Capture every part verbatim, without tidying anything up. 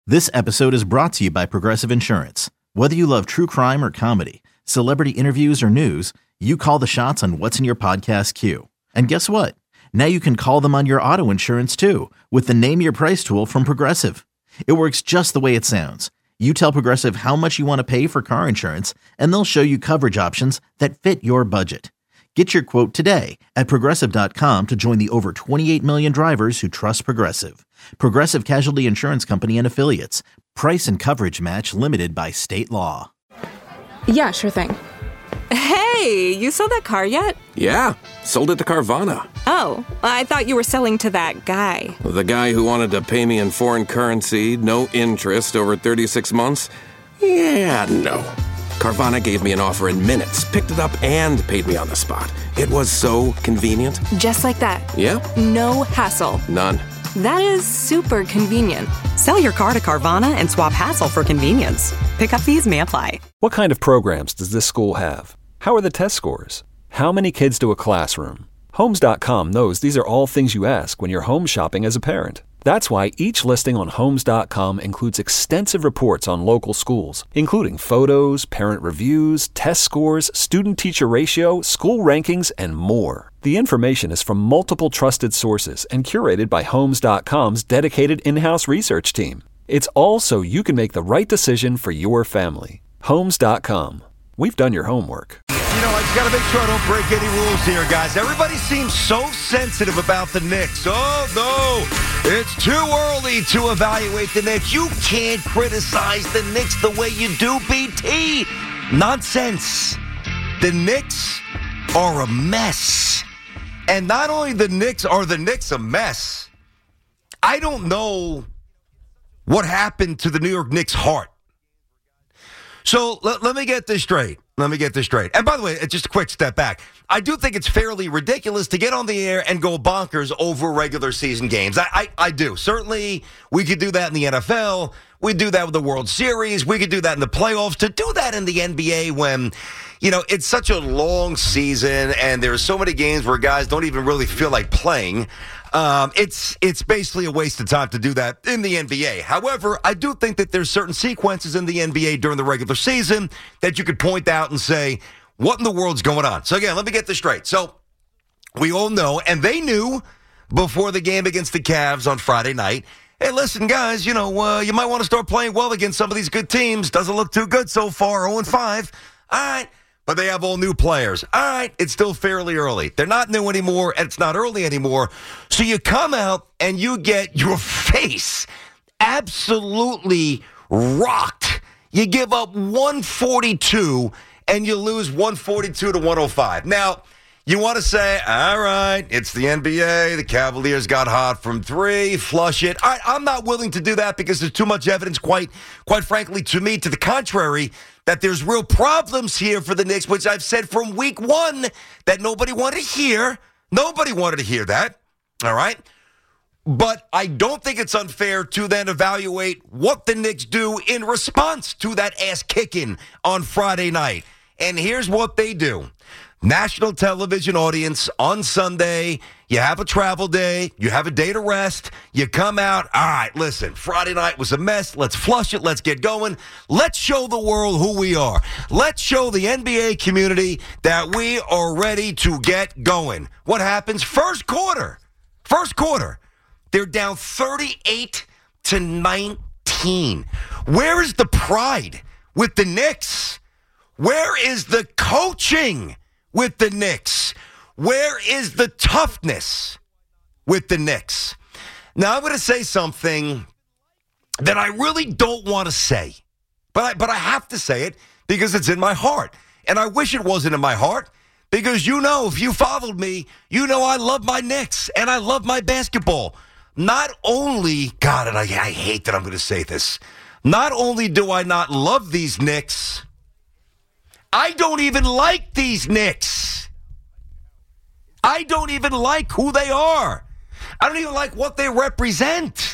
This episode is brought to you by Progressive Insurance. Whether you love true crime or comedy, celebrity interviews or news, you call the shots on what's in your podcast queue. And guess what? Now you can call them on your auto insurance too with the Name Your Price tool from Progressive. It works just the way it sounds. You tell Progressive how much you want to pay for car insurance, and they'll show you coverage options that fit your budget. Get your quote today at Progressive dot com to join the over twenty-eight million drivers who trust Progressive. Progressive Casualty Insurance Company and Affiliates. Price and coverage match limited by state law. Yeah, sure thing. Hey, you sold that car yet? Yeah, sold it to Carvana. Oh, I thought you were selling to that guy. The guy who wanted to pay me in foreign currency, no interest, over thirty-six months? Yeah, no. Carvana gave me an offer in minutes, picked it up, and paid me on the spot. It was so convenient. Just like that. Yeah? No hassle. None. That is super convenient. Sell your car to Carvana and swap hassle for convenience. Pickup fees may apply. What kind of programs does this school have? How are the test scores? How many kids do a classroom? Homes dot com knows these are all things you ask when you're home shopping as a parent. That's why each listing on Homes dot com includes extensive reports on local schools, including photos, parent reviews, test scores, student-teacher ratio, school rankings, and more. The information is from multiple trusted sources and curated by Homes dot com's dedicated in-house research team. It's all so you can make the right decision for your family. Homes dot com. We've done your homework. You know, I just got to make sure I don't break any rules here, guys. Everybody seems so sensitive about the Knicks. Oh, no, it's too early to evaluate the Knicks. You can't criticize the Knicks the way you do, B T. Nonsense. The Knicks are a mess. And not only the Knicks are the Knicks a mess, I don't know what happened to the New York Knicks' heart. So let, let me get this straight. Let me get this straight. And by the way, just a quick step back. I do think it's fairly ridiculous to get on the air and go bonkers over regular season games. I, I, I do. Certainly, we could do that in the N F L. We do that with the World Series. We could do that in the playoffs. To do that in the N B A when, you know, it's such a long season and there's so many games where guys don't even really feel like playing. Um, it's it's basically a waste of time to do that in the N B A. However, I do think that there's certain sequences in the N B A during the regular season that you could point out and say, what in the world's going on? So again, let me get this straight. So we all know, and they knew before the game against the Cavs on Friday night, hey, listen, guys, you know, uh, you might want to start playing well against some of these good teams. Doesn't look too good so far, oh and five. All right. But they have all new players. All right, it's still fairly early. They're not new anymore, and it's not early anymore. So you come out and you get your face absolutely rocked. You give up one forty-two, and you lose one forty-two to one oh five. Now, you want to say, all right, it's the N B A. The Cavaliers got hot from three. Flush it. All right, I'm not willing to do that because there's too much evidence, quite, quite frankly, to me, to the contrary, that there's real problems here for the Knicks, which I've said from week one that nobody wanted to hear. Nobody wanted to hear that, all right? But I don't think it's unfair to then evaluate what the Knicks do in response to that ass-kicking on Friday night. And here's what they do. National television audience on Sunday. You have a travel day. You have a day to rest. You come out. All right, listen, Friday night was a mess. Let's flush it. Let's get going. Let's show the world who we are. Let's show the N B A community that we are ready to get going. What happens? First quarter. First quarter. They're down thirty-eight to nineteen. Where is the pride with the Knicks? Where is the coaching with the Knicks? Where is the toughness with the Knicks? Now, I'm going to say something that I really don't want to say, but I, but I have to say it because it's in my heart. And I wish it wasn't in my heart because, you know, if you followed me, you know I love my Knicks and I love my basketball. Not only, God, and I, I hate that I'm going to say this, not only do I not love these Knicks, I don't even like these Knicks. I don't even like who they are. I don't even like what they represent.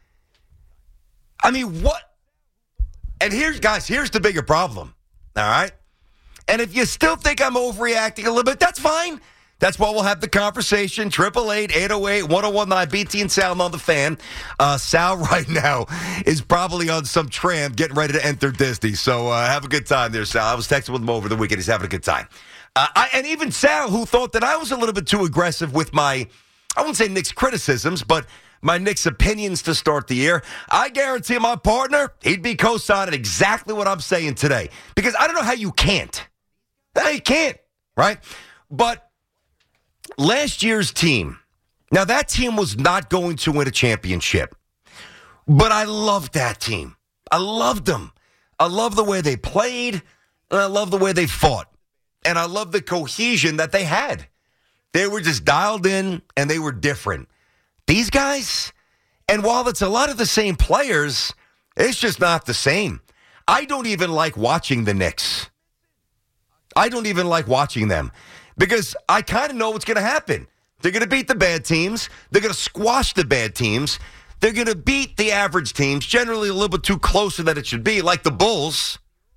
I mean, what? And here's, guys, here's the bigger problem, all right? And if you still think I'm overreacting a little bit, that's fine. That's why we'll have the conversation. triple eight, eight oh eight, one oh one nine, B T and Sal on the Fan. Uh, Sal right now is probably on some tram getting ready to enter Disney. So uh, have a good time there, Sal. I was texting with him over the weekend. He's having a good time. Uh, I, and even Sal, who thought that I was a little bit too aggressive with my, I wouldn't say Knicks criticisms, but my Knicks opinions to start the year. I guarantee my partner, he'd be co-signing exactly what I'm saying today. Because I don't know how you can't. You can't, right? But last year's team, now that team was not going to win a championship, but I loved that team. I loved them. I love the way they played, and I love the way they fought. And I love the cohesion that they had. They were just dialed in, and they were different. These guys, and while it's a lot of the same players, it's just not the same. I don't even like watching the Knicks. I don't even like watching them because I kind of know what's going to happen. They're going to beat the bad teams. They're going to squash the bad teams. They're going to beat the average teams, generally a little bit too closer than it should be, like the Bulls.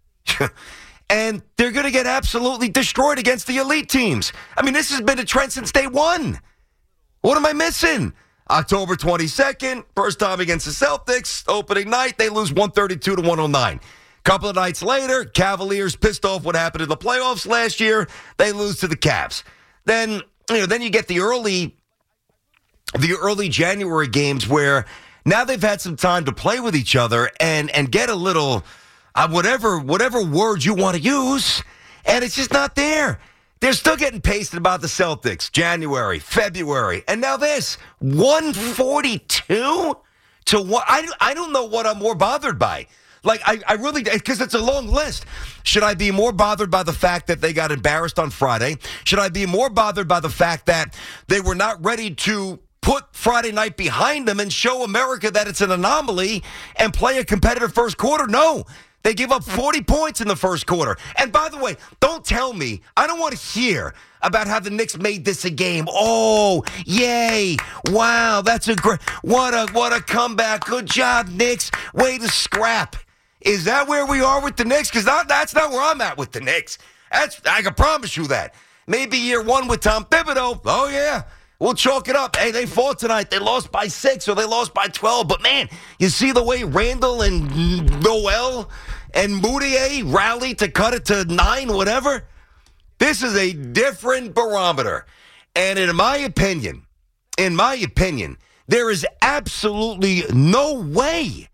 And they're going to get absolutely destroyed against the elite teams. I mean, this has been a trend since day one. What am I missing? October twenty-second, first time against the Celtics, opening night, they lose one thirty-two to one oh nine. Couple of nights later, Cavaliers pissed off what happened in the playoffs last year. They lose to the Cavs. Then, you know, then you get the early, the early January games where now they've had some time to play with each other and and get a little, uh, whatever whatever word you want to use, and it's just not there. They're still getting pasted about the Celtics. January, February, and now this one forty-two to one. I I don't know what I'm more bothered by. Like, I, I really, because it's a long list. Should I be more bothered by the fact that they got embarrassed on Friday? Should I be more bothered by the fact that they were not ready to put Friday night behind them and show America that it's an anomaly and play a competitive first quarter? No. They give up forty points in the first quarter. And by the way, don't tell me, I don't want to hear about how the Knicks made this a game. Oh, yay. Wow, that's a great, what a, what a comeback. Good job, Knicks. Way to scrap. Is that where we are with the Knicks? Because that's not where I'm at with the Knicks. That's, I can promise you that. Maybe year one with Tom Thibodeau. Oh, yeah. We'll chalk it up. Hey, they fought tonight. They lost by six or they lost by twelve. But, man, you see the way Randall and Noel and Moutier rallied to cut it to nine, whatever? This is a different barometer. And in my opinion, in my opinion, there is absolutely no way,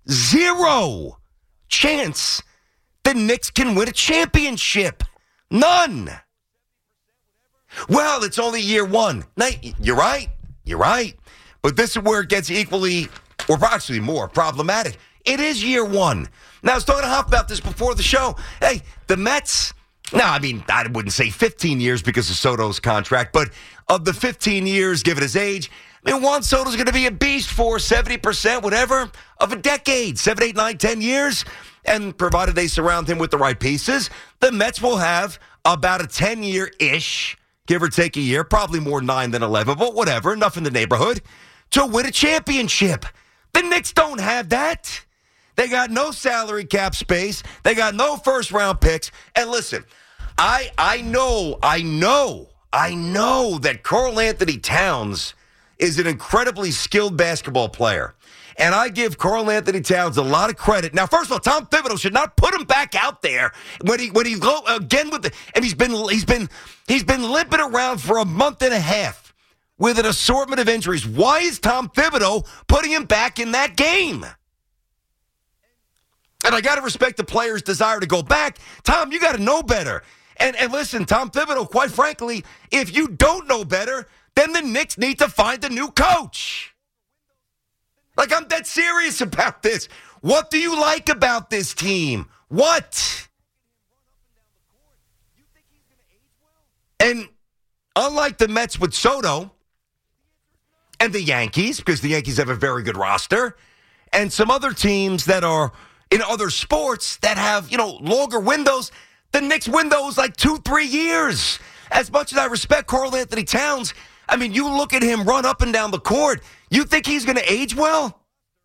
zero chance the Knicks can win a championship. None. Well, it's only year one. Now, you're right. You're right. But this is where it gets equally, or actually more, problematic. It is year one. Now, I was talking to Huff about this before the show. Hey, the Mets, no, I mean, I wouldn't say fifteen years because of Soto's contract, but of the fifteen years, given his age, I mean, Juan Soto's going to be a beast for seventy percent, whatever, of a decade, seven, eight, nine, ten years. And provided they surround him with the right pieces, the Mets will have about a ten-year-ish, give or take a year, probably more nine than eleven, but whatever, enough in the neighborhood, to win a championship. The Knicks don't have that. They got no salary cap space. They got no first-round picks. And listen, I I know, I know, I know that Karl Anthony Towns is an incredibly skilled basketball player. And I give Karl Anthony Towns a lot of credit. Now, first of all, Tom Thibodeau should not put him back out there when he when he go again with the and he's been he's been he's been limping around for a month and a half with an assortment of injuries. Why is Tom Thibodeau putting him back in that game? And I got to respect the player's desire to go back. Tom, you got to know better. And and listen, Tom Thibodeau, quite frankly, if you don't know better, then the Knicks need to find a new coach. Like, I'm dead serious about this. What do you like about this team? What? And unlike the Mets with Soto and the Yankees, because the Yankees have a very good roster, and some other teams that are in other sports that have, you know, longer windows, the Knicks window is like two, three years. As much as I respect Karl Anthony Towns, I mean, you look at him run up and down the court. You think he's going to age well?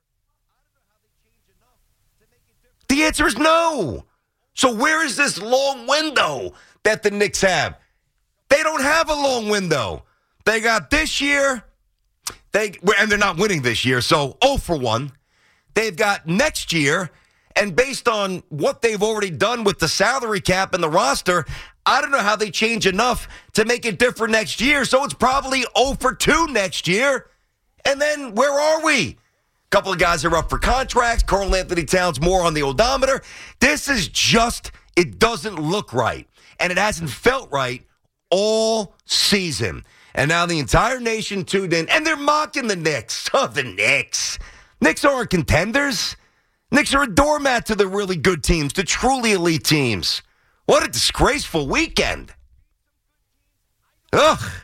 The answer is no. So where is this long window that the Knicks have? They don't have a long window. They got this year, they and they're not winning this year, so oh for one. They've got next year, and based on what they've already done with the salary cap and the roster, I don't know how they change enough to make it different next year, so it's probably oh for two next year. And then where are we? A couple of guys are up for contracts. Karl Anthony Towns more on the odometer. This is just, it doesn't look right, and it hasn't felt right all season. And now the entire nation tuned in, and they're mocking the Knicks. Oh, the Knicks. Knicks aren't contenders. Knicks are a doormat to the really good teams, the truly elite teams. What a disgraceful weekend. Ugh.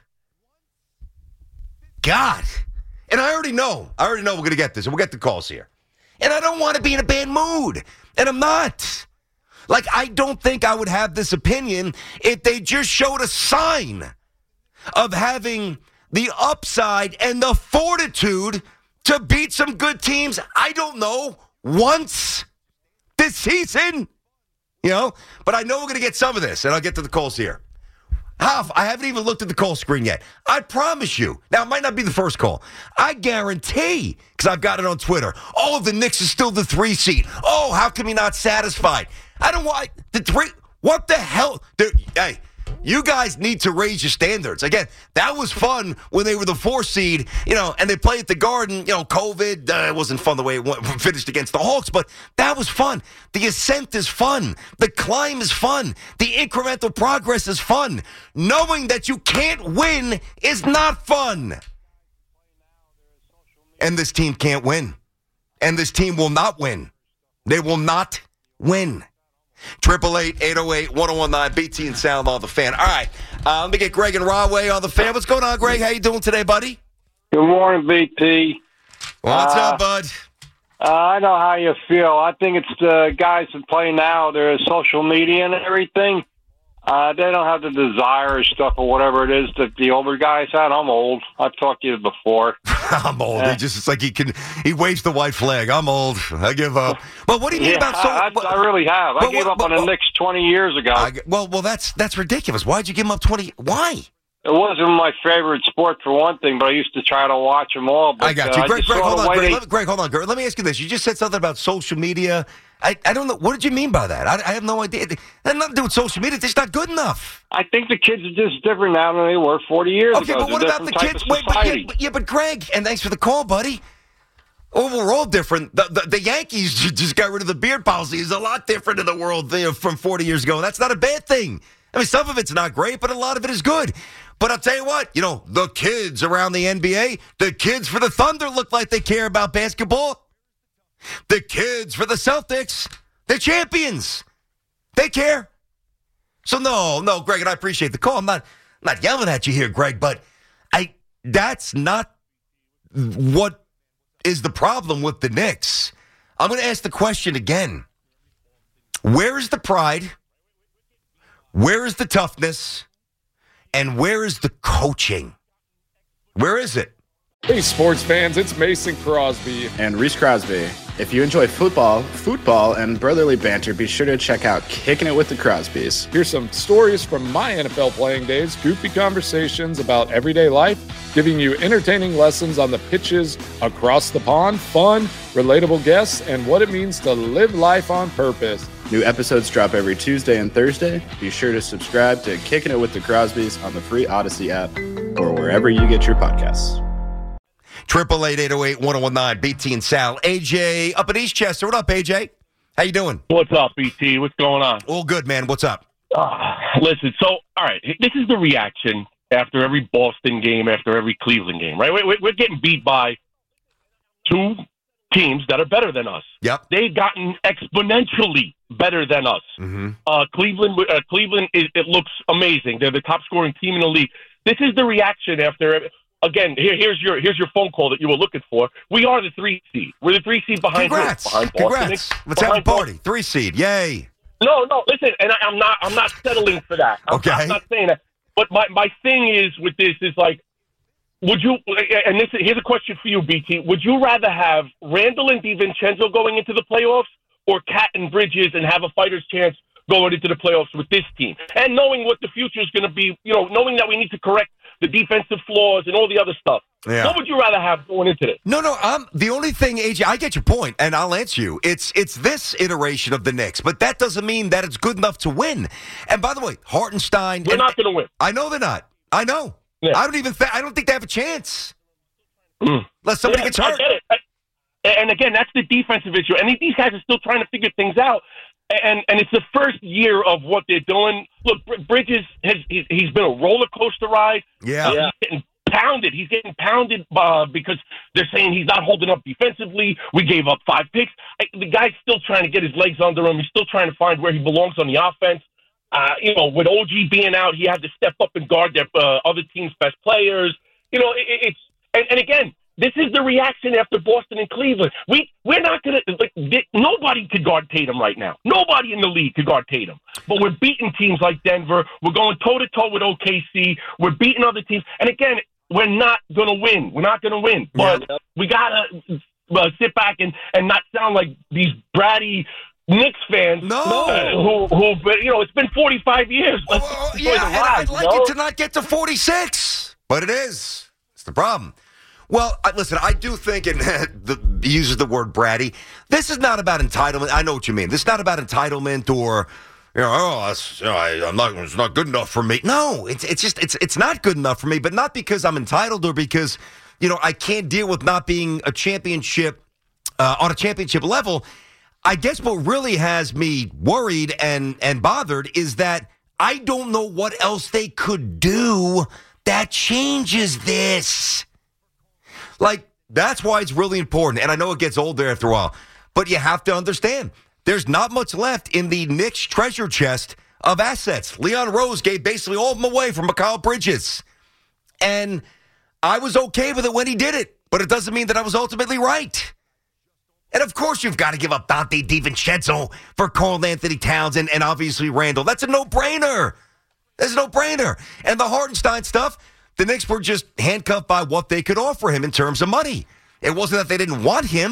God. And I already know, I already know we're going to get this, and we'll get the calls here. And I don't want to be in a bad mood, and I'm not. Like, I don't think I would have this opinion if they just showed a sign of having the upside and the fortitude to beat some good teams, I don't know, once this season. You know? But I know we're going to get some of this, and I'll get to the calls here. Half, I haven't even looked at the call screen yet. I promise you. Now, it might not be the first call. I guarantee, because I've got it on Twitter, oh, the Knicks is still the three seed. Oh, how come you're not satisfied? I don't want the three. What the hell? They're, hey, you guys need to raise your standards. Again, that was fun when they were the four seed, you know, and they played at the Garden. You know, COVID, uh, it wasn't fun the way it went, finished against the Hawks, but that was fun. The ascent is fun. The climb is fun. The incremental progress is fun. Knowing that you can't win is not fun. And this team can't win. And this team will not win. They will not win. Triple eight, eight oh eight, one oh one nine, B T and Sound on the Fan. All right, uh, let me get Greg and Rahway on the Fan. What's going on, Greg? How you doing today, buddy? Good morning, B T. What's uh, up, bud? Uh, I know how you feel. I think it's the guys that play now. There's social media and everything. Uh, they don't have the desire or stuff or whatever it is that the older guys had. I'm old. I've talked to you before. I'm old. Yeah. He just, it's like he can, he waves the white flag. I'm old. I give up. But what do you mean yeah, about so? I, what, I really have. I but, gave what, up but, on the but, Knicks twenty years ago. I, well, well, that's that's ridiculous. Why'd you give him up twenty? Why? It wasn't my favorite sport for one thing, but I used to try to watch them all. But, I got you. Uh, Greg, Greg, hold on. Greg, they... let, Greg, hold on. Greg, let me ask you this. You just said something about social media. I, I don't know. What did you mean by that? I, I have no idea. It had nothing to do with social media. It's just not good enough. I think the kids are just different now than they were forty years okay, ago. Okay, but what about the kids? Wait, but, yeah, but, yeah, but Greg, and thanks for the call, buddy. Oh, we're all different. The, the, the Yankees just got rid of the beard policy. It's a lot different in the world you know, from forty years ago. And that's not a bad thing. I mean, some of it's not great, but a lot of it is good. But I'll tell you what, you know, the kids around the N B A, the kids for the Thunder look like they care about basketball. The kids for the Celtics, they're champions. They care. So no, no, Greg, and I appreciate the call. I'm not, I'm not yelling at you here, Greg, but I that's not what is the problem with the Knicks. I'm going to ask the question again. Where is the pride? Where is the toughness? And where is the coaching? Where is it? Hey, sports fans, it's Mason Crosby. And Reese Crosby. If you enjoy football, football, and brotherly banter, be sure to check out Kicking It with the Crosbys. Here's some stories from my N F L playing days, goofy conversations about everyday life, giving you entertaining lessons on the pitches across the pond, fun, relatable guests, and what it means to live life on purpose. New episodes drop every Tuesday and Thursday. Be sure to subscribe to Kicking It with the Crosbys on the free Odyssey app or wherever you get your podcasts. Triple eight eight oh eight one oh one nine B T and Sal. A J up in Eastchester. What up, A J? How you doing? What's up, B T? What's going on? All good, man. What's up? Uh, listen, so all right, this is the reaction after every Boston game, after every Cleveland game, right? We're, we're getting beat by two teams that are better than us. Yep. They've gotten exponentially better than us. Mm-hmm. Uh, Cleveland, uh, Cleveland, it, it looks amazing. They're the top scoring team in the league. This is the reaction after. Again, here, here's your here's your phone call that you were looking for. We are the three seed. We're the three seed behind. Congrats! Behind Congrats! Let's have a party. Boston. Three seed. Yay! No, no. Listen, and I, I'm not. I'm not settling for that. I'm, okay. I'm not saying that. But my, my thing is with this is like, would you? And this here's a question for you, B T. Would you rather have Randall and DiVincenzo going into the playoffs, or Cat and Bridges and have a fighter's chance going into the playoffs with this team. And knowing what the future is going to be, you know, knowing that we need to correct the defensive flaws and all the other stuff. Yeah. What would you rather have going into this? No, no. I'm the only thing, A J. I get your point, and I'll answer you. It's it's this iteration of the Knicks, but that doesn't mean that it's good enough to win. And by the way, Hartenstein. We're and, not going to win. I know they're not. I know. Yeah. I don't even. Th- I don't think they have a chance. Mm. Unless somebody yeah, gets hurt. I get it. I, and again, that's the defensive issue. And these guys are still trying to figure things out. And and it's the first year of what they're doing. Look, Bridges has he's, he's been a roller coaster ride. Yeah. Uh, he's getting pounded. He's getting pounded uh, because they're saying he's not holding up defensively. We gave up five picks. I, the guy's still trying to get his legs under him. He's still trying to find where he belongs on the offense. Uh, you know, with O G being out, he had to step up and guard their uh, other team's best players. You know, it, it's and, and again. This is the reaction after Boston and Cleveland. We we're not gonna like nobody could guard Tatum right now. Nobody in the league could guard Tatum. But we're beating teams like Denver. We're going toe to toe with O K C. We're beating other teams. And again, we're not gonna win. We're not gonna win. But yeah. we gotta uh, sit back and, and not sound like these bratty Knicks fans. No, uh, who who you know it's been forty-five years. Well, well, yeah, and ride, I'd like you know? it to not get to forty-six, but it is. It's the problem. Well, I, listen, I do think, and the, he uses the word bratty, this is not about entitlement. I know what you mean. This is not about entitlement or, you know, oh, that's, you know, I, I'm not, it's not good enough for me. No, it's it's just, it's it's not good enough for me, but not because I'm entitled or because, you know, I can't deal with not being a championship, uh, on a championship level. I guess what really has me worried and, and bothered is that I don't know what else they could do that changes this. Like, that's why it's really important. And I know it gets old there after a while. But you have to understand, there's not much left in the Knicks treasure chest of assets. Leon Rose gave basically all of them away from Mikal Bridges. And I was okay with it when he did it. But it doesn't mean that I was ultimately right. And, of course, you've got to give up Dante DiVincenzo for Karl Anthony Towns and, and obviously Randall. That's a no-brainer. That's a no-brainer. And the Hartenstein stuff, the Knicks were just handcuffed by what they could offer him in terms of money. It wasn't that they didn't want him,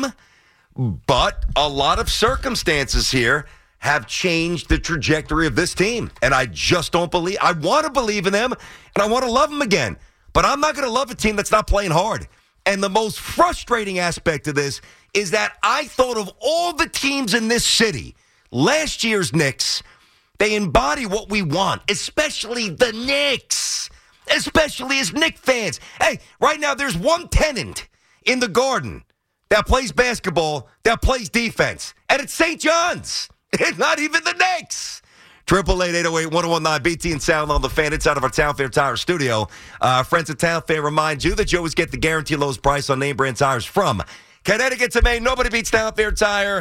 but a lot of circumstances here have changed the trajectory of this team. And I just don't believe, I want to believe in them, and I want to love them again. But I'm not going to love a team that's not playing hard. And the most frustrating aspect of this is that I thought of all the teams in this city, last year's Knicks, they embody what we want, especially the Knicks. Especially as Knicks fans. Hey, right now there's one tenant in the Garden that plays basketball, that plays defense, and it's Saint John's. It's not even the Knicks. Triple eight eight zero eight one zero one nine B T and Sound on the Fan inside of our Town Fair Tire studio. Uh, friends at Town Fair remind you that you always get the guaranteed lowest price on name brand tires from Connecticut to Maine. Nobody beats Town Fair Tire.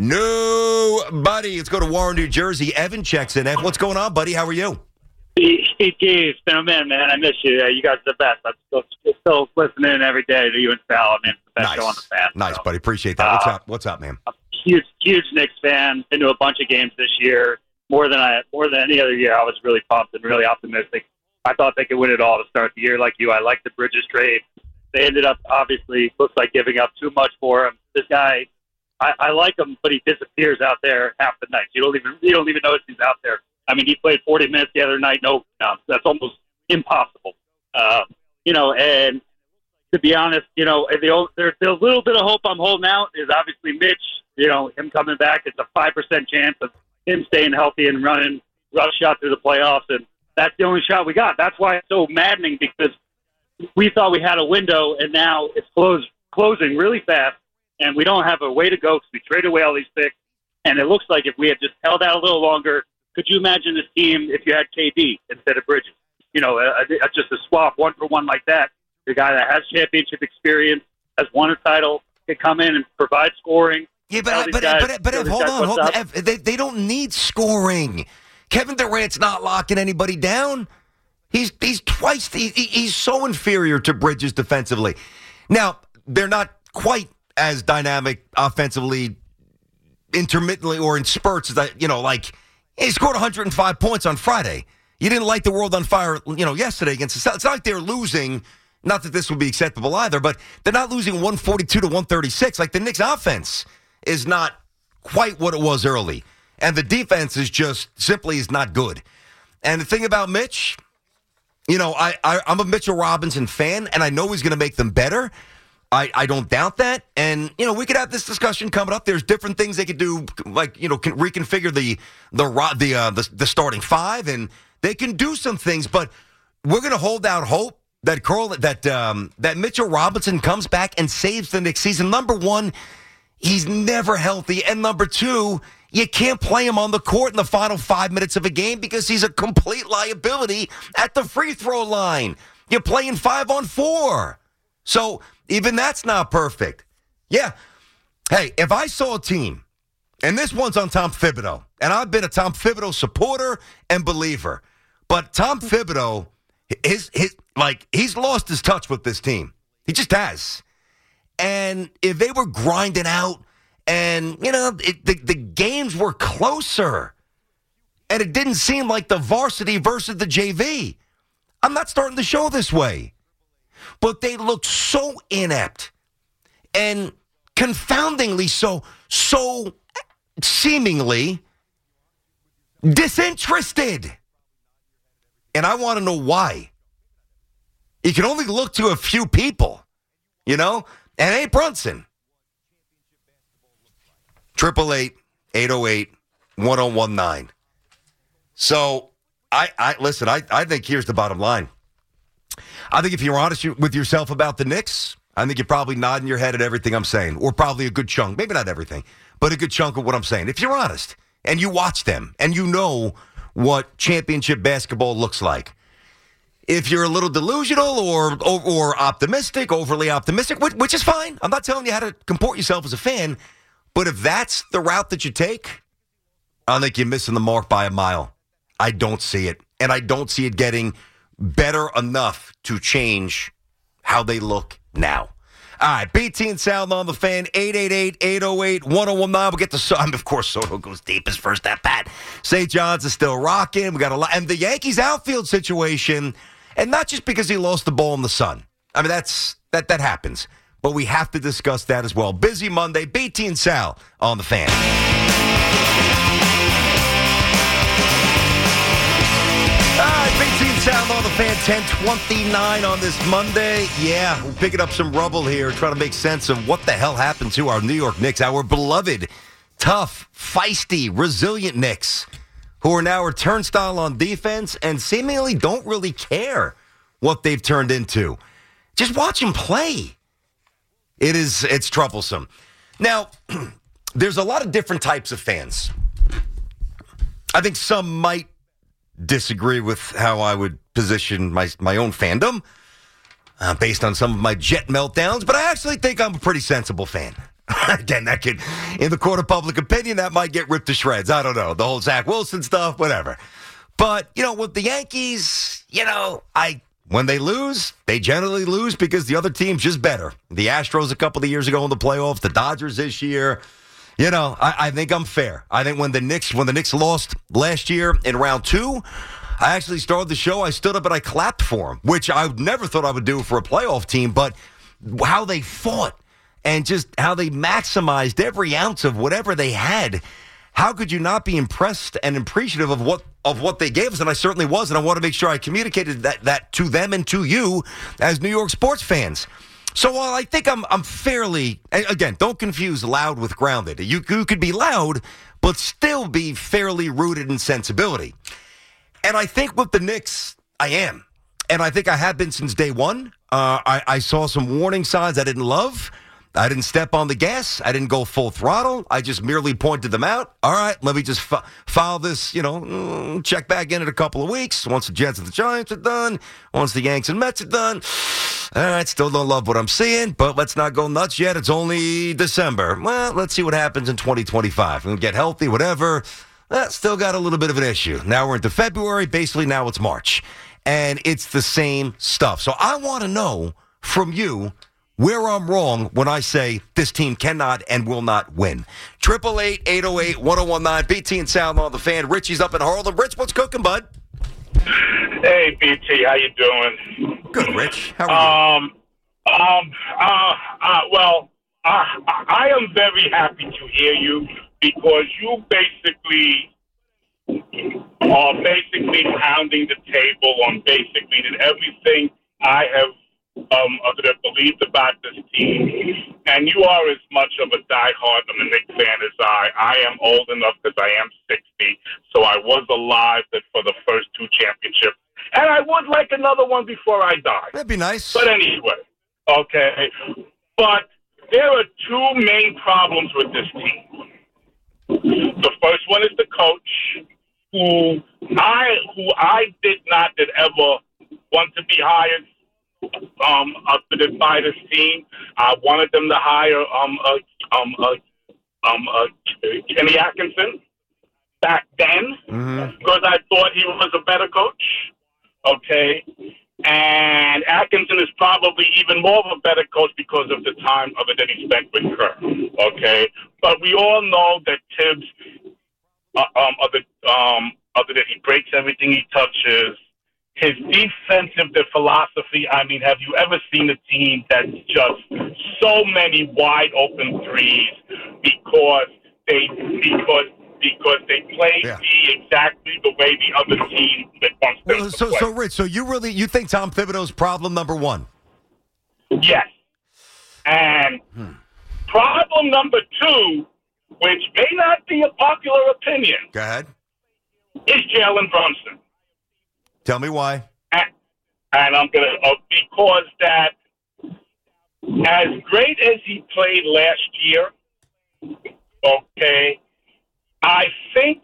Nobody. Let's go to Warren, New Jersey. Evan checks in. Evan, what's going on, buddy? How are you? Steve Keeves, man, man, I miss you. Uh, you guys are the best. I'm still, still listening every day to you and Sal. I mean, it's the best nice. show on the fan. Nice, so. buddy. Appreciate that. What's uh, up? What's up, man? I'm a huge, huge Knicks fan. Been to a bunch of games this year. More than I, more than any other year, I was really pumped and really optimistic. I thought they could win it all to start the year. Like you, I liked the Bridges trade. They ended up, obviously, looks like giving up too much for him. This guy, I, I like him, but he disappears out there half the night. You don't even, you don't even notice he's out there. I mean, he played forty minutes the other night. No, no, that's almost impossible. Uh, you know, and to be honest, you know, the, there's a little bit of hope I'm holding out is obviously Mitch, you know, him coming back. It's a five percent chance of him staying healthy and running rush shot through the playoffs. And that's the only shot we got. That's why it's so maddening because we thought we had a window and now it's closed, closing really fast. And we don't have a way to go because we traded away all these picks. And it looks like if we had just held out a little longer, could you imagine this team if you had K D instead of Bridges? You know, uh, just a swap one for one like that. The guy that has championship experience, has won a title, can come in and provide scoring. Yeah, but but, guys, but, but, but hold on, hold on. Ev, they, they don't need scoring. Kevin Durant's not locking anybody down. He's he's twice he, he's so inferior to Bridges defensively. Now they're not quite as dynamic offensively, intermittently or in spurts as that. You know, like. He scored one hundred five points on Friday. You didn't light the world on fire, you know, yesterday against the Celtics. It's not like they're losing. Not that this would be acceptable either, but they're not losing one forty-two to one thirty-six. Like the Knicks' offense is not quite what it was early. And the defense is just simply is not good. And the thing about Mitch, you know, I, I, I'm a Mitchell Robinson fan, and I know he's going to make them better. I, I don't doubt that. And, you know, we could have this discussion coming up. There's different things they could do, like, you know, can reconfigure the the the uh, the, the starting five, and they can do some things. But we're going to hold out hope that Carl, that um, that Mitchell Robinson comes back and saves the next season. Number one, he's never healthy. And number two, you can't play him on the court in the final five minutes of a game because he's a complete liability at the free throw line. You're playing five on four. So even that's not perfect. Yeah. Hey, if I saw a team, and this one's on Tom Thibodeau, and I've been a Tom Thibodeau supporter and believer, but Tom Thibodeau, his, his, like, he's lost his touch with this team. He just has. And if they were grinding out and, you know, it, the, the games were closer and it didn't seem like the varsity versus the J V, I'm not starting the show this way. But they looked so inept and confoundingly so, so seemingly disinterested. And I want to know why. You can only look to a few people, you know, and it ain't Brunson. Triple eight, eight oh eight, one oh one nine. So I, I listen, I, I think here's the bottom line. I think if you're honest with yourself about the Knicks, I think you're probably nodding your head at everything I'm saying, or probably a good chunk, maybe not everything, but a good chunk of what I'm saying. If you're honest and you watch them and you know what championship basketball looks like, if you're a little delusional or, or, or optimistic, overly optimistic, which, which is fine. I'm not telling you how to comport yourself as a fan, but if that's the route that you take, I think you're missing the mark by a mile. I don't see it, and I don't see it getting better enough to change how they look now. All right, B T and Sal on the Fan, eight eight eight, eight oh eight, one oh one nine. We'll get to some. Of course, Soto goes deep his first at bat. Saint John's is still rocking. We got a lot. And the Yankees outfield situation, and not just because he lost the ball in the sun. I mean, that's that that happens. But we have to discuss that as well. Busy Monday, B T and Sal on the Fan. All right, B T and Sal on the Fan, ten twenty-nine on this Monday. Yeah, we're picking up some rubble here, trying to make sense of what the hell happened to our New York Knicks, our beloved, tough, feisty, resilient Knicks, who are now a turnstile on defense and seemingly don't really care what they've turned into. Just watch them play. It is, it's troublesome. Now, there's a lot of different types of fans. I think some might disagree with how I would position my my own fandom uh, based on some of my Jet meltdowns, but I actually think I'm a pretty sensible fan. Again, that could, in the court of public opinion, that might get ripped to shreds. I don't know. The whole Zach Wilson stuff, whatever. But, you know, with the Yankees, you know, I when they lose, they generally lose because the other team's just better. The Astros a couple of years ago in the playoffs, the Dodgers this year. You know, I, I think I'm fair. I think when the Knicks when the Knicks lost last year in round two, I actually started the show. I stood up and I clapped for them, which I never thought I would do for a playoff team. But how they fought and just how they maximized every ounce of whatever they had, how could you not be impressed and appreciative of what of what they gave us? And I certainly was, and I want to make sure I communicated that that to them and to you as New York sports fans. So while I think I'm I'm fairly, again, don't confuse loud with grounded. You, you could be loud, but still be fairly rooted in sensibility. And I think with the Knicks, I am. And I think I have been since day one. Uh, I, I saw some warning signs I didn't love. I didn't step on the gas. I didn't go full throttle. I just merely pointed them out. All right, let me just fo- file this, you know, check back in in a couple of weeks. Once the Jets and the Giants are done, once the Yanks and Mets are done. All right, still don't love what I'm seeing, but let's not go nuts yet. It's only December. Well, let's see what happens in twenty twenty-five. We'll get healthy, whatever. Eh, still got a little bit of an issue. Now we're into February. Basically, now it's March. And it's the same stuff. So I want to know from you where I'm wrong when I say this team cannot and will not win. eight eight eight, eight oh eight, one oh one nine, B T and Sal on the Fan. Richie's up in Harlem. Rich, what's cooking, bud? Hey, B T, how you doing? Good, Rich. How are um, you? Um, uh, uh, well, uh, I am very happy to hear you because you basically are basically pounding the table on basically that everything I have um, that have believed about this team, and you are as much of a diehard of a Knicks fan as I. I am old enough because I am sixty, so I was alive for the first two championships, and I would like another one before I die. That'd be nice. But anyway, okay. But there are two main problems with this team. The first one is the coach, who I who I did not did ever want to be hired um, up to the by this team. I wanted them to hire um uh, um uh, um uh, Kenny Atkinson back then mm-hmm. because I thought he was a better coach. Okay. And Atkinson is probably even more of a better coach because of the time of it that he spent with Kerr. Okay, but we all know that Tibbs, uh, um, other um, other than he breaks everything he touches, his defensive the philosophy. I mean, have you ever seen a team that's just so many wide open threes because they because. Because they play yeah. the exactly the way the other team that wants them well, to so, play. So, Rich, so you really you think Tom Thibodeau's problem number one? Yes. And hmm. problem number two, which may not be a popular opinion, Go ahead. is Jalen Brunson. Tell me why. And, and I'm gonna uh, because that as great as he played last year, okay. I think.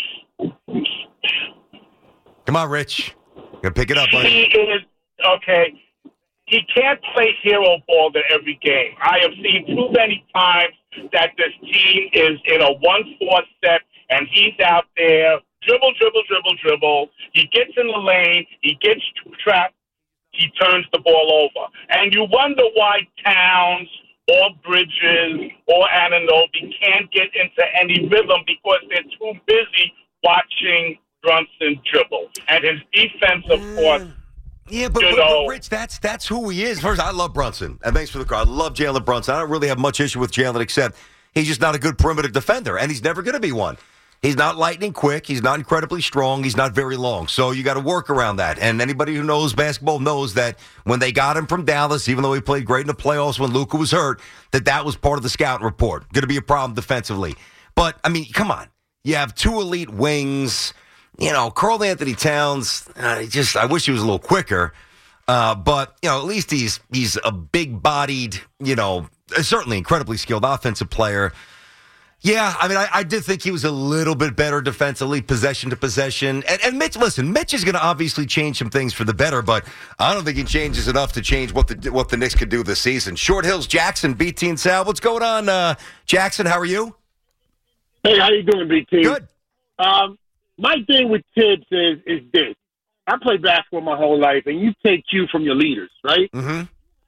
Come on, Rich. Gotta pick it up, buddy. He is okay. He can't play hero ball to every game. I have seen too many times that this team is in a one-four set, and he's out there dribble, dribble, dribble, dribble. He gets in the lane. He gets trapped. He turns the ball over, and you wonder why Towns or Bridges or Anunoby can't get into any rhythm because they're too busy watching Brunson dribble. And his defense, of course, yeah, but, you but, know, but Rich, that's that's who he is. First, I love Brunson, and thanks for the call. I love Jalen Brunson. I don't really have much issue with Jalen, except he's just not a good perimeter defender, and he's never going to be one. He's not lightning quick. He's not incredibly strong. He's not very long. So you got to work around that. And anybody who knows basketball knows that when they got him from Dallas, even though he played great in the playoffs when Luka was hurt, that that was part of the scouting report. Going to be a problem defensively. But, I mean, come on. You have two elite wings. You know, Karl Anthony Towns, uh, just I wish he was a little quicker. Uh, but, you know, at least he's he's a big-bodied, you know, certainly incredibly skilled offensive player. Yeah, I mean, I, I did think he was a little bit better defensively, possession to possession. And, and Mitch, listen, Mitch is going to obviously change some things for the better, but I don't think he changes enough to change what the what the Knicks could do this season. Short Hills, Jackson, B T and Sal. What's going on, uh, Jackson? How are you? Hey, how you doing, B T? Good. Um, my thing with Tibbs is is this. I played basketball my whole life, and you take cue from your leaders, right? Mm-hmm.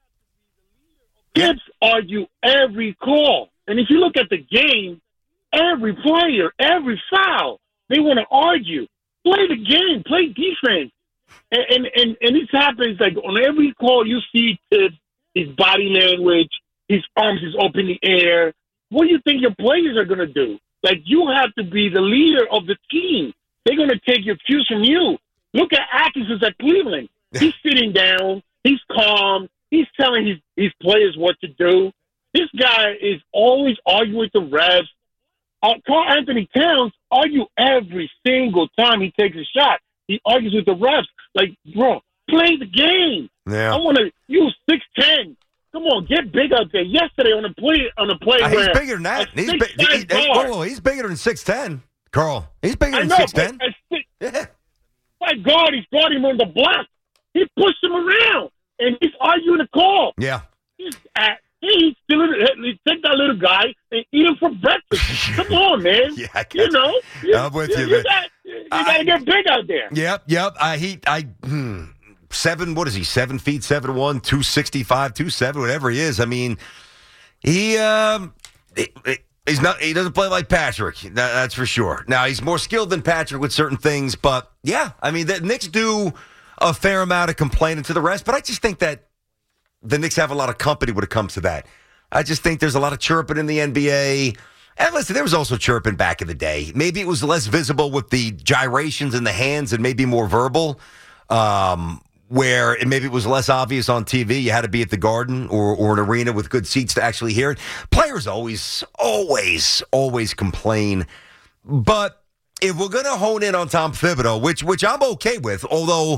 Tibbs argue every call. And if you look at the game, every player, every foul, they want to argue. Play the game. Play defense. And, and, and, and this happens, like, on every call you see Tibbs, his body language, his arms is up in the air. What do you think your players are going to do? Like, you have to be the leader of the team. They're going to take your cues from you. Look at Atkinson at Cleveland. He's sitting down. He's calm. He's telling his, his players what to do. This guy is always arguing with the refs. Uh, Karl Anthony Towns argue every single time he takes a shot. He argues with the refs. Like, bro, play the game. Yeah. I want to use six ten. Come on, get big out there. Yesterday on a play on a play Uh, where he's bigger than that. He's, six, bi- he, he, guard, whoa, whoa, he's bigger than six ten, Carl. He's bigger I than know, six ten. but a six, Yeah. my God, he's got him on the block. He pushed him around, and he's arguing the call. Yeah. He's at, he's still he take that little guy and eat him for breakfast. Come on, man. Yeah, I you know, you, I'm with you, you, man. you got you got to get big out there. Yep, yep. I he I hmm, seven. What is he? Seven feet, seven one, two sixty five, two seven, whatever he is. I mean, he um, he, he's not. He doesn't play like Patrick. That, that's for sure. Now he's more skilled than Patrick with certain things, but yeah, I mean, the Knicks do a fair amount of complaining to the rest, but I just think that the Knicks have a lot of company when it comes to that. I just think there's a lot of chirping in the N B A. And listen, there was also chirping back in the day. Maybe it was less visible with the gyrations in the hands and maybe more verbal, um, where it, maybe it was less obvious on T V. You had to be at the Garden or, or an arena with good seats to actually hear it. Players always, always, always complain. But if we're going to hone in on Tom Thibodeau, which which I'm okay with, although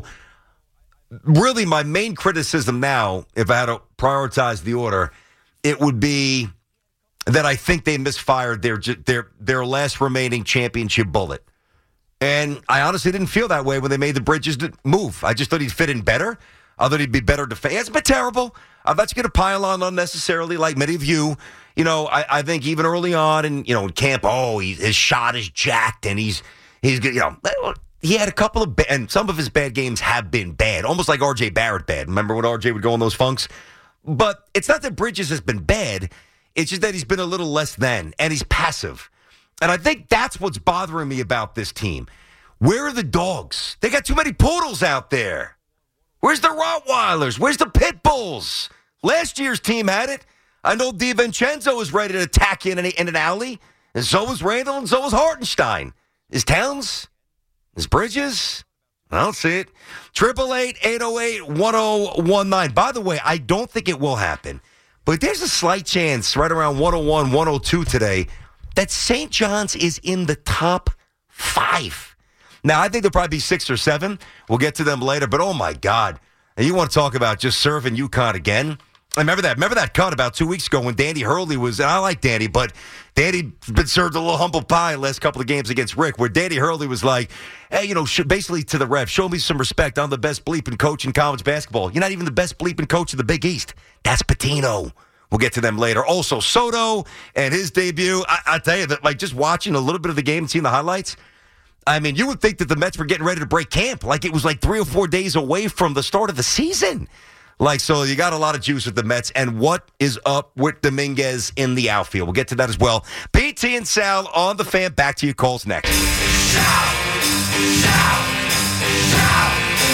really my main criticism now, if I had to prioritize the order, it would be that I think they misfired their their their last remaining championship bullet. And I honestly didn't feel that way when they made the Bridges move. I just thought he'd fit in better. I thought he'd be better defense. He hasn't been terrible. I'm not going to pile on unnecessarily like many of you. You know, I, I think even early on in, you know, in camp, oh, he, his shot is jacked and he's, he's good. You know, he had a couple of, ba- and some of his bad games have been bad, almost like R J Barrett bad. Remember when R J would go in those funks? But it's not that Bridges has been bad. It's just that he's been a little less than, and he's passive. And I think that's what's bothering me about this team. Where are the dogs? They got too many poodles out there. Where's the Rottweilers? Where's the Pit Bulls? Last year's team had it. I know DiVincenzo was ready to attack in an, in an alley, and so was Randall, and so was Hartenstein. Is Towns? Is Bridges? I don't see it. Triple eight, eight oh eight, one oh one nine. By the way, I don't think it will happen. But there's a slight chance right around one oh one, one oh two today that Saint John's is in the top five. Now, I think there'll probably be six or seven. We'll get to them later. But, oh, my God. And you want to talk about just serving UConn again? I remember that. Remember that cut about two weeks ago when Danny Hurley was, and I like Danny, but Danny's been served a little humble pie the last couple of games against Rick, where Danny Hurley was like, hey, you know, sh- basically to the ref, show me some respect. I'm the best bleeping coach in college basketball. You're not even the best bleeping coach in the Big East. That's Pitino. We'll get to them later. Also, Soto and his debut. I, I tell you that, like, just watching a little bit of the game and seeing the highlights, I mean, you would think that the Mets were getting ready to break camp. Like, it was like three or four days away from the start of the season. Like, so you got a lot of juice with the Mets. And what is up with Dominguez in the outfield? We'll get to that as well. P T and Sal on the Fan. Back to your calls next. Shout! Shout! Shout!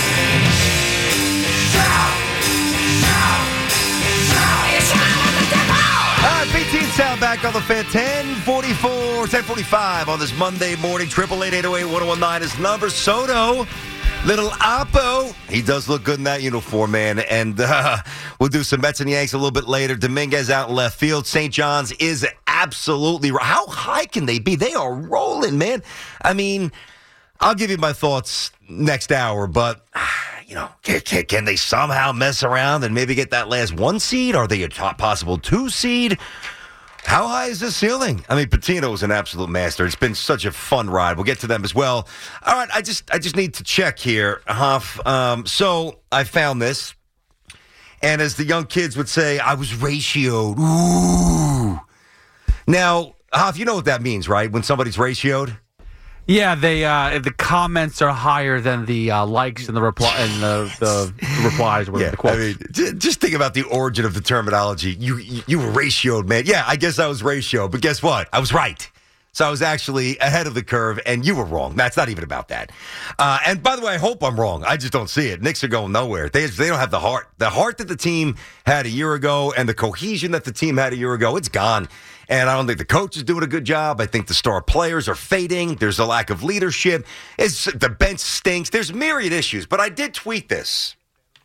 P T and Sal back on the Fan. ten forty-four, ten forty-five on this Monday morning. Triple eight, eight oh eight, one oh one nine is number. Soto, little Oppo. He does look good in that uniform, man. And uh, we'll do some Mets and Yanks a little bit later. Dominguez out in left field. Saint John's is absolutely. How high can they be? They are rolling, man. I mean, I'll give you my thoughts next hour, but. You know, can, can, can they somehow mess around and maybe get that last one seed? Are they a top possible two seed? How high is the ceiling? I mean, Patino is an absolute master. It's been such a fun ride. We'll get to them as well. All right, I just I just need to check here, Huff. Um, so I found this, and as the young kids would say, I was ratioed. Ooh. Now, Huff, you know what that means, right? When somebody's ratioed. Yeah, they uh, the comments are higher than the uh, likes and the reply and the, the replies. Or yeah, the quotes. I mean, j- just think about the origin of the terminology. You, you you were ratioed, man. Yeah, I guess I was ratioed, but guess what? I was right. So I was actually ahead of the curve, and you were wrong. That's not even about that. Uh, and by the way, I hope I'm wrong. I just don't see it. Knicks are going nowhere. They they don't have the heart. The heart that the team had a year ago and the cohesion that the team had a year ago, it's gone. And I don't think the coach is doing a good job. I think the star players are fading. There's a lack of leadership. It's, the bench stinks. There's myriad issues. But I did tweet this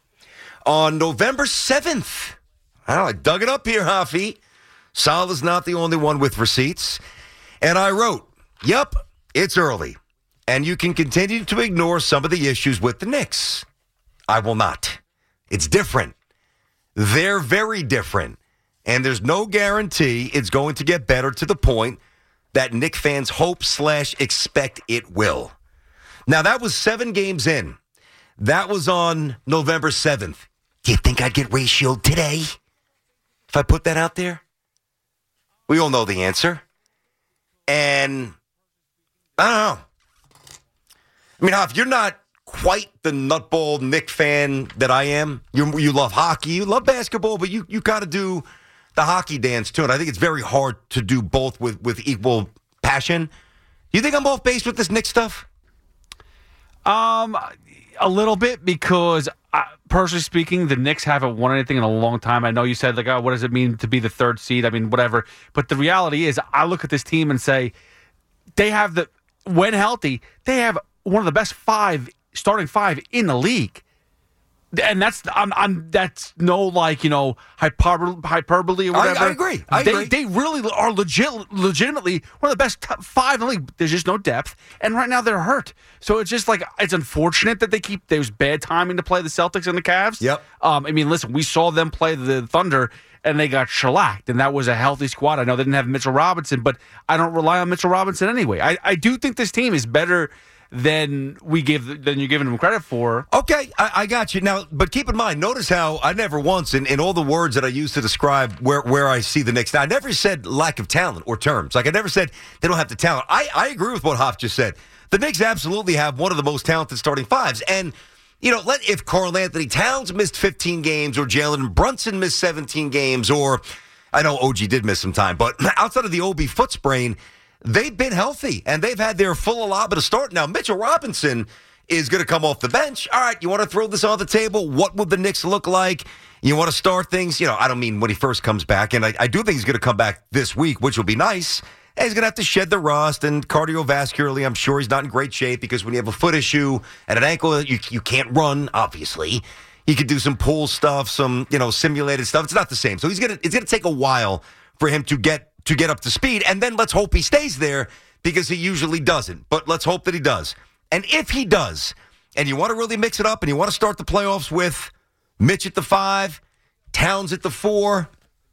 on November seventh. I, don't know, I dug it up here, Hafi. Sal is not the only one with receipts. And I wrote, yep, it's early. And you can continue to ignore some of the issues with the Knicks. I will not. It's different. They're very different. And there's no guarantee it's going to get better to the point that Knick fans hope slash expect it will. Now, that was seven games in. That was on November seventh. Do you think I'd get ratioed today if I put that out there? We all know the answer. And I don't know. I mean, if you're not quite the nutball Knick fan that I am, you you love hockey, you love basketball, but you, you got to do the hockey dance too. And I think it's very hard to do both with, with equal passion. You think I'm off base with this Knick stuff? Um, a little bit because, uh, personally speaking, the Knicks haven't won anything in a long time. I know you said, like, oh, what does it mean to be the third seed? I mean, whatever. But the reality is, I look at this team and say, they have the, when healthy, they have one of the best five, starting five in the league. And that's I'm, I'm that's no like you know hyperbole, hyperbole or whatever. I, I agree. I they agree. they really are legit, legitimately one of the best top five in the league. There's just no depth, and right now they're hurt. So it's just like it's unfortunate that they keep there's bad timing to play the Celtics and the Cavs. Yep. Um, I mean, listen, we saw them play the Thunder, and they got shellacked, and that was a healthy squad. I know they didn't have Mitchell Robinson, but I don't rely on Mitchell Robinson anyway. I, I do think this team is better than we give than you're giving them credit for. Okay, I, I got you. Now, but keep in mind, notice how I never once, in, in all the words that I use to describe where, where I see the Knicks, now, I never said lack of talent or terms. Like, I never said they don't have the talent. I, I agree with what Hoff just said. The Knicks absolutely have one of the most talented starting fives. And, you know, let if Karl Anthony Towns missed fifteen games or Jalen Brunson missed seventeen games, or I know O G did miss some time, but outside of the Obi foot sprain, they've been healthy, and they've had their full allotment to start. Now, Mitchell Robinson is going to come off the bench. All right, you want to throw this on the table? What would the Knicks look like? You want to start things? You know, I don't mean when he first comes back, and I, I do think he's going to come back this week, which will be nice. And he's going to have to shed the rust, and cardiovascularly, I'm sure he's not in great shape because when you have a foot issue and an ankle, you, you can't run, obviously. He could do some pull stuff, some, you know, simulated stuff. It's not the same. So he's going to it's going to take a while for him to get to get up to speed, and then let's hope he stays there because he usually doesn't. But let's hope that he does. And if he does, and you want to really mix it up and you want to start the playoffs with Mitch at the five, Towns at the four,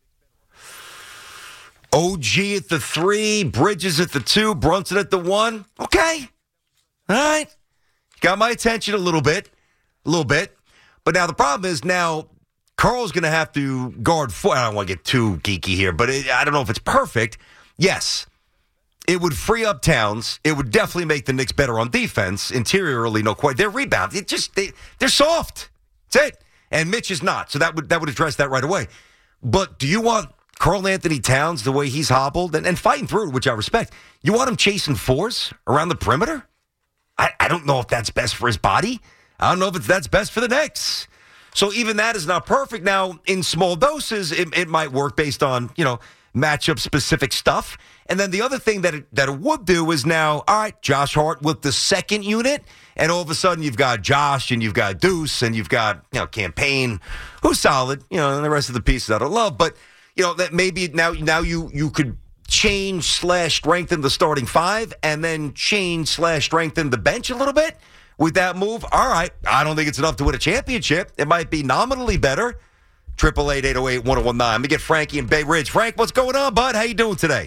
O G at the three, Bridges at the two, Brunson at the one, okay. All right. Got my attention a little bit, a little bit. But now the problem is now Carl's going to have to guard four. I don't want to get too geeky here, but it, I don't know if it's perfect. Yes, it would free up Towns. It would definitely make the Knicks better on defense. Interiorly, no quite. Their rebound, it just they they're soft. That's it. And Mitch is not, so that would that would address that right away. But do you want Karl Anthony Towns the way he's hobbled and, and fighting through it, which I respect? You want him chasing fours around the perimeter? I, I don't know if that's best for his body. I don't know if it's that's best for the Knicks. So even that is not perfect. Now, in small doses, it, it might work based on, you know, matchup-specific stuff. And then the other thing that it, that it would do is now, all right, Josh Hart with the second unit, and all of a sudden you've got Josh, and you've got Deuce, and you've got, you know, Campaign, who's solid, you know, and the rest of the pieces I don't love. But, you know, that maybe now now you, you could change slash strengthen the starting five and then change slash strengthen the bench a little bit. With that move, all right, I don't think it's enough to win a championship. It might be nominally better. triple eight, eight oh eight, one oh one nine. Let me get Frankie in Bay Ridge. Frank, what's going on, bud? How you doing today?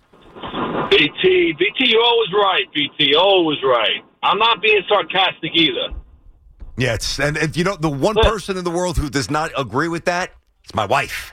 B T, B T, you're always right, B T, always right. I'm not being sarcastic either. Yeah, it's, and, and you know, the one person in the world who does not agree with that is my wife.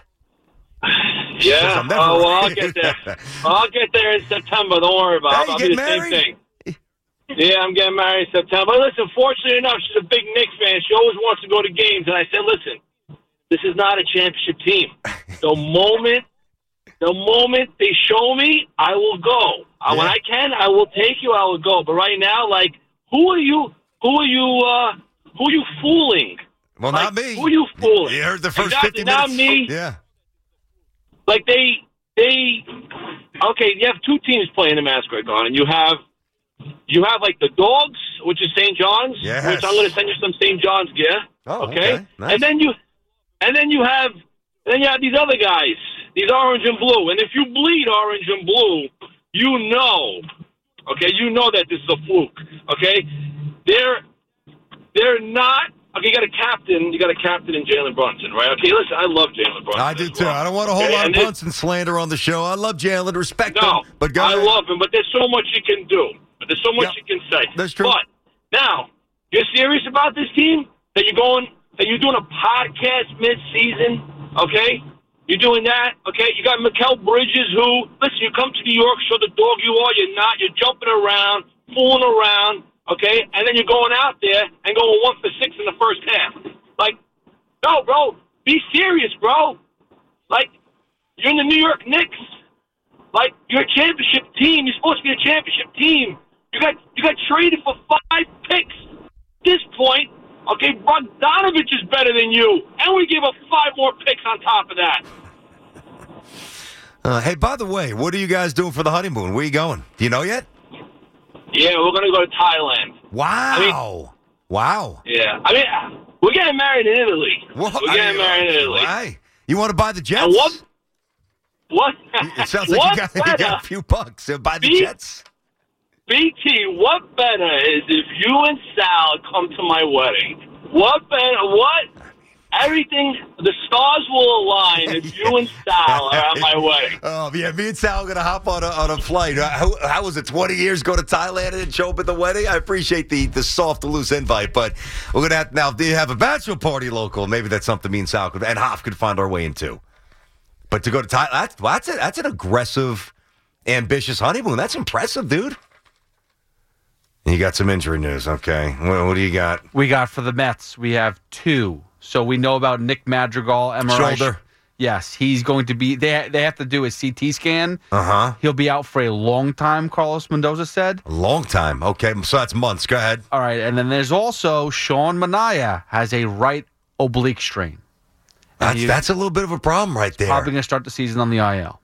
Yeah, oh, well, I'll get there. I'll get there in September. Don't worry about it. I'll do the married? same thing. Yeah, I'm getting married in September. But listen, fortunately enough, she's a big Knicks fan. She always wants to go to games. And I said, listen, this is not a championship team. The moment the moment they show me, I will go. Yeah. When I can, I will take you, I will go. But right now, like, who are you, who are you, uh, who are you fooling? Well, like, not me. Who are you fooling? You heard the first exactly, fifty minutes. Not me. Yeah. Like, they, they, okay, you have two teams playing the Masquerade Garden. And you have, You have, like, the Dogs, which is Saint John's, yes. which I'm going to send you some Saint John's gear. Oh, okay. okay. Nice. And then you, and then you have, then you have these other guys, these orange and blue. And if you bleed orange and blue, you know, okay, you know that this is a fluke. Okay, they're they're not. Okay, you got a captain. You got a captain in Jalen Brunson, right? Okay, listen, I love Jalen Brunson. I do too. Well. I don't want a whole okay? lot and of Brunson slander on the show. I love Jalen, respect no, him, but go I ahead. love him, but there's so much you can do. But there's so much Yep. you can say. That's true. But now, you're serious about this team? That you're going? That you're doing a podcast mid-season? Okay, you're doing that. Okay, you got Mikal Bridges, who listen. You come to New York, show the dog you are. You're not. You're jumping around, fooling around. Okay, and then you're going out there and going one for six in the first half. Like, no, bro, be serious, bro. Like, you're in the New York Knicks. Like, you're a championship team. You're supposed to be a championship team. You got you got traded for five picks this point, okay, Bogdanovich is better than you, and we give up five more picks on top of that. Uh, hey, by the way, what are you guys doing for the honeymoon? Where are you going? Do you know yet? Yeah, we're going to go to Thailand. Wow. I mean, wow. Yeah. I mean, we're getting married in Italy. Whoa, we're getting I, married in Italy. Right. You want to buy the Jets? And what? What? It sounds like you got, you got a few bucks. So buy the B- Jets. B T, what better is if you and Sal come to my wedding? What better? What? Everything, the stars will align if you and Sal are at my wedding. Oh, yeah, me and Sal are going to hop on a, on a flight. Uh, How, how was it, twenty years, go to Thailand and show up at the wedding? I appreciate the, the soft, loose invite, but we're going to have, now, do you have a bachelor party local? Maybe that's something me and Sal could, and Hoff could find our way into. But to go to Thailand, that's, that's, a, that's an aggressive, ambitious honeymoon. That's impressive, dude. You got some injury news, okay. What, what do you got? We got for the Mets, we have two. So we know about Nick Madrigal, M R I. Shoulder. Yes, he's going to be, they, they have to do a C T scan. Uh-huh. He'll be out for a long time, Carlos Mendoza said. A long time. Okay, so that's months. Go ahead. All right, and then there's also Sean Manaea has a right oblique strain. And That's, that's a little bit of a problem right there. Probably going to start the season on the I L.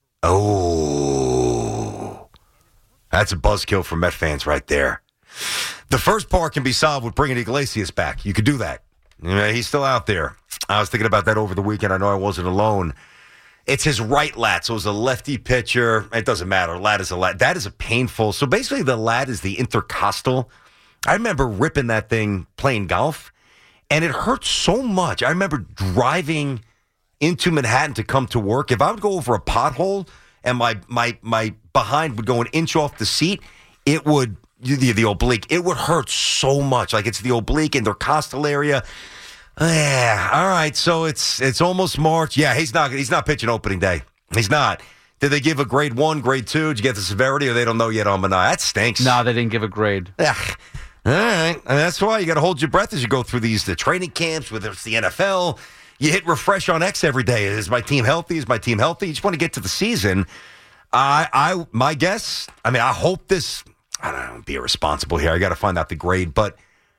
Oh. That's a buzzkill for Met fans right there. The first part can be solved with bringing Iglesias back. You could do that. You know, he's still out there. I was thinking about that over the weekend. I know I wasn't alone. It's his right lat, so it's a lefty pitcher. It doesn't matter. Lat is a lat. That is a painful. So basically the lat is the intercostal. I remember ripping that thing playing golf, and it hurt so much. I remember driving into Manhattan to come to work. If I would go over a pothole and my my my behind would go an inch off the seat, it would, the, the oblique, it would hurt so much. Like it's the oblique intercostal area. Yeah, all right. So it's it's almost March. Yeah, he's not he's not pitching opening day. He's not. Did they give a grade one, grade two? Did you get the severity, or they don't know yet on Manaea? That stinks. No, they didn't give a grade. Ugh. All right. And that's why you got to hold your breath as you go through these the training camps, whether it's the N F L. You hit refresh on X every day. Is my team healthy? Is my team healthy? You just want to get to the season. I, I, my guess, I mean, I hope this, I don't know, be irresponsible here. I got to find out the grade, but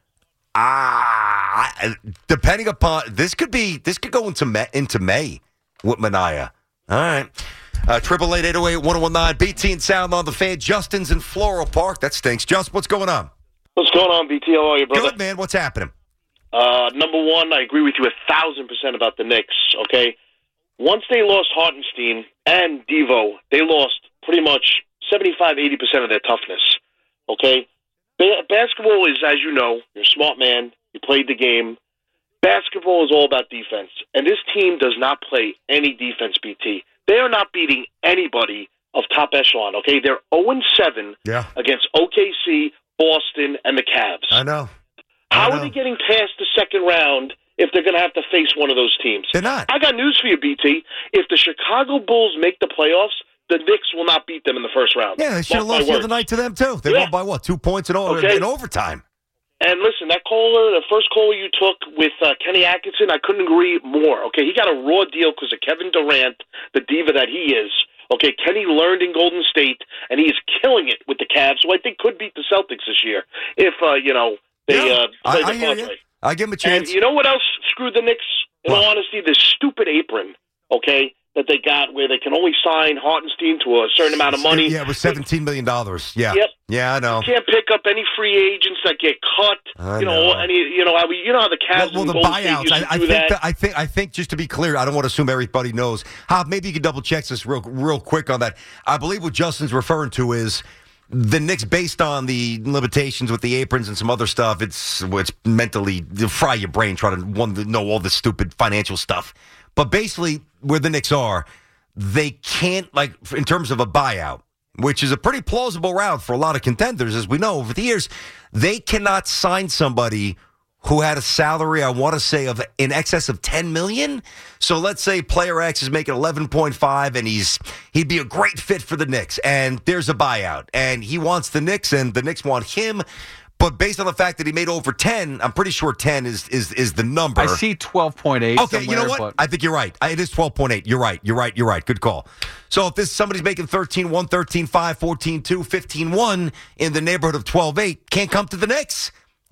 ah, depending upon, this could be, this could go into May, into May with Manaea. All right. Uh, triple eight eight oh eight one oh one nine B T and Sound on the Fan. Justin's in Floral Park. That stinks. Just what's going on? What's going on, B T? How are you, brother? Good, man. What's happening? Uh, number one, I agree with you a thousand percent about the Knicks, okay? Once they lost Hartenstein and Devo, they lost pretty much seventy-five, eighty percent of their toughness, okay? Ba- basketball is, as you know, you're a smart man, you played the game. Basketball is all about defense, and this team does not play any defense, B T. They are not beating anybody of top echelon, okay? They're oh and seven yeah. against O K C, Boston, and the Cavs. I know. How are they getting past the second round if they're going to have to face one of those teams? They're not. I got news for you, B T. If the Chicago Bulls make the playoffs, the Knicks will not beat them in the first round. Yeah, they should have lost the other night to them, too. They Yeah. won by, what, two points in, o- Okay. in overtime. And listen, that caller, the first caller you took with uh, Kenny Atkinson, I couldn't agree more. Okay, he got a raw deal because of Kevin Durant, the diva that he is. Okay, Kenny learned in Golden State, and he is killing it with the Cavs, who I think could beat the Celtics this year if, uh, you know, they Yeah, uh, play I- I the hear you. Padres. I give him a chance. And you know what else screwed the Knicks? In all honesty, this stupid apron, okay, that they got where they can only sign Hartenstein to a certain amount of money. Yeah, it was seventeen million dollars. Yeah. Yep. Yeah, I know. You can't pick up any free agents that get cut. I you know, know. any you know how we, you know how the Cavs Well, well and the Golden State buyouts. used I, to I do think. that. That, I think. I think. Just to be clear, I don't want to assume everybody knows. How maybe you can double check this real, real quick on that. I believe what Justin's referring to is the Knicks, based on the limitations with the aprons and some other stuff. It's it's mentally fry your brain trying to one to know all this stupid financial stuff. But basically, where the Knicks are, they can't, like, in terms of a buyout, which is a pretty plausible route for a lot of contenders, as we know over the years, they cannot sign somebody who had a salary, I want to say, of in excess of ten million dollars. So let's say player X is making eleven point five, and he's he'd be a great fit for the Knicks, and there's a buyout, and he wants the Knicks, and the Knicks want him. But based on the fact that he made over ten, I'm pretty sure ten is is is the number. I see twelve point eight. Okay, you know what? But... I think you're right. It is twelve point eight. You're right. You're right. You're right. Good call. So if this somebody's making thirteen one, thirteen five, fourteen two, fifteen one in the neighborhood of twelve eight, can't come to the Knicks.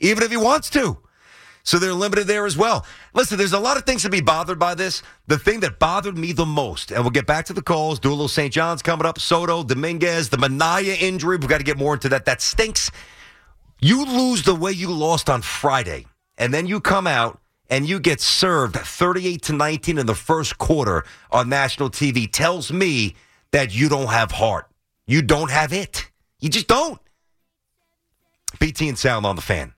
even if he wants to. So they're limited there as well. Listen, there's a lot of things to be bothered by this. The thing that bothered me the most, and we'll get back to the calls, do a little Saint John's coming up, Soto, Dominguez, the Minaya injury. We've got to get more into that. That stinks. You lose the way you lost on Friday, and then you come out and you get served thirty-eight to nineteen in the first quarter on national T V. Tells me that you don't have heart. You don't have it. You just don't. B T and Sal on the Fan.